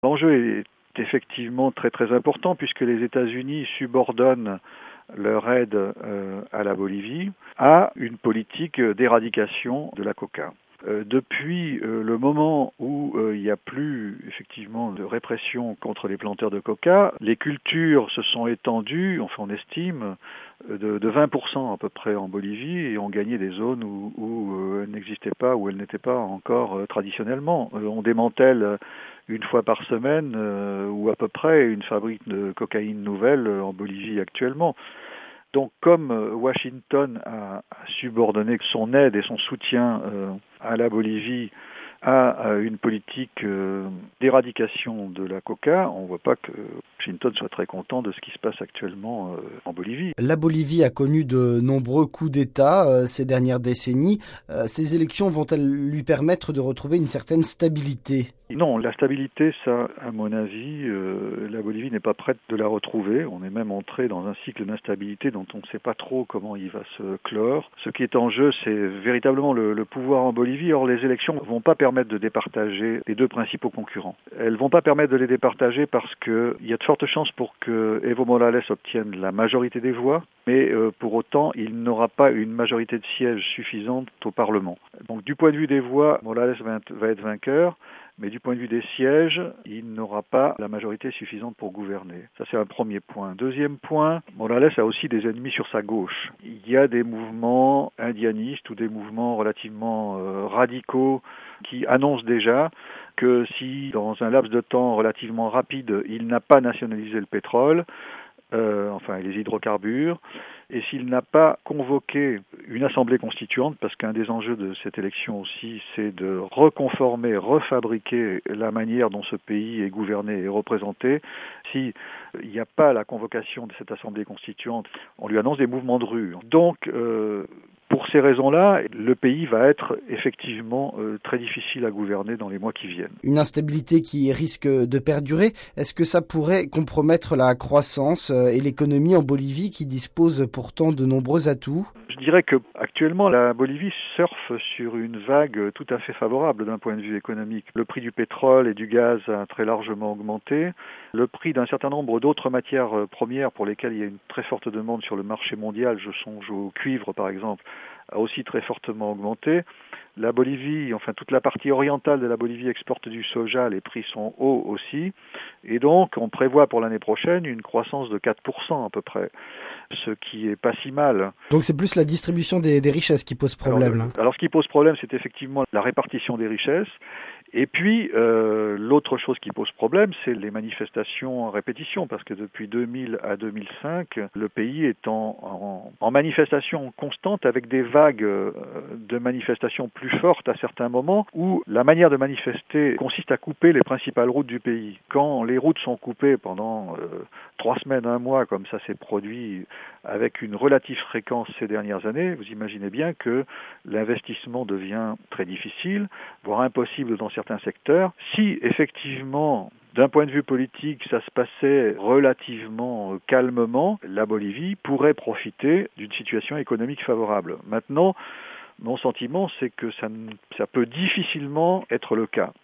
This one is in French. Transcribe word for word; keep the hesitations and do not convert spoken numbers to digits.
L'enjeu est effectivement très très important puisque les États-Unis subordonnent leur aide euh, à la Bolivie à une politique d'éradication de la coca. Euh, depuis euh, le moment où euh, il n'y a plus effectivement de répression contre les planteurs de coca, les cultures se sont étendues, enfin on estime, de, de vingt pour cent à peu près en Bolivie et ont gagné des zones où, où euh, elles n'existaient pas, où elles n'étaient pas encore euh, traditionnellement. Euh, on démantèle une fois par semaine euh, ou à peu près une fabrique de cocaïne nouvelle en Bolivie actuellement. Donc comme Washington a, a subordonné son aide et son soutien euh, à la Bolivie à, à une politique euh, d'éradication de la coca, on ne voit pas que Washington soit très content de ce qui se passe actuellement euh, en Bolivie. La Bolivie a connu de nombreux coups d'État euh, ces dernières décennies. Euh, ces élections vont-elles lui permettre de retrouver une certaine stabilité ? Non, la stabilité, ça, à mon avis, euh, la Bolivie n'est pas prête de la retrouver. On est même entré dans un cycle d'instabilité dont on ne sait pas trop comment il va se clore. Ce qui est en jeu, c'est véritablement le, le pouvoir en Bolivie. Or, les élections ne vont pas permettre de départager les deux principaux concurrents. Elles ne vont pas permettre de les départager parce qu'il y a de fortes chances pour que Evo Morales obtienne la majorité des voix, mais euh, pour autant, il n'aura pas une majorité de sièges suffisante au Parlement. Donc, du point de vue des voix, Morales va être vainqueur. Mais du point de vue des sièges, il n'aura pas la majorité suffisante pour gouverner. Ça, c'est un premier point. Deuxième point, Morales a aussi des ennemis sur sa gauche. Il y a des mouvements indianistes ou des mouvements relativement euh, radicaux qui annoncent déjà que si, dans un laps de temps relativement rapide, il n'a pas nationalisé le pétrole, euh, enfin les hydrocarbures, et s'il n'a pas convoqué une assemblée constituante, parce qu'un des enjeux de cette élection aussi, c'est de reconformer, refabriquer la manière dont ce pays est gouverné et représenté, s'il n'y a pas la convocation de cette assemblée constituante, on lui annonce des mouvements de rue. Donc, euh, pour ces raisons-là, le pays va être effectivement euh, très difficile à gouverner dans les mois qui viennent. Une instabilité qui risque de perdurer, est-ce que ça pourrait compromettre la croissance et l'économie en Bolivie qui dispose pourtant de nombreux atouts ? Je dirais que actuellement la Bolivie surfe sur une vague tout à fait favorable d'un point de vue économique. Le prix du pétrole et du gaz a très largement augmenté. Le prix d'un certain nombre d'autres matières premières pour lesquelles il y a une très forte demande sur le marché mondial, je songe au cuivre par exemple, a aussi très fortement augmenté. La Bolivie, enfin toute la partie orientale de la Bolivie exporte du soja, les prix sont hauts aussi. Et donc on prévoit pour l'année prochaine une croissance de quatre pour cent à peu près, ce qui est pas si mal. Donc c'est plus la distribution des, des richesses qui pose problème. Alors, alors ce qui pose problème, c'est effectivement la répartition des richesses. Et puis, euh, l'autre chose qui pose problème, c'est les manifestations en répétition, parce que depuis deux mille à deux mille cinq, le pays est en, en, en manifestation constante avec des vagues de manifestations plus fortes à certains moments, où la manière de manifester consiste à couper les principales routes du pays. Quand les routes sont coupées pendant euh, trois semaines, un mois, comme ça s'est produit avec une relative fréquence ces dernières années, vous imaginez bien que l'investissement devient très difficile, voire impossible dans certains secteurs. Si effectivement, d'un point de vue politique, ça se passait relativement calmement, la Bolivie pourrait profiter d'une situation économique favorable. Maintenant, mon sentiment, c'est que ça, ça peut difficilement être le cas.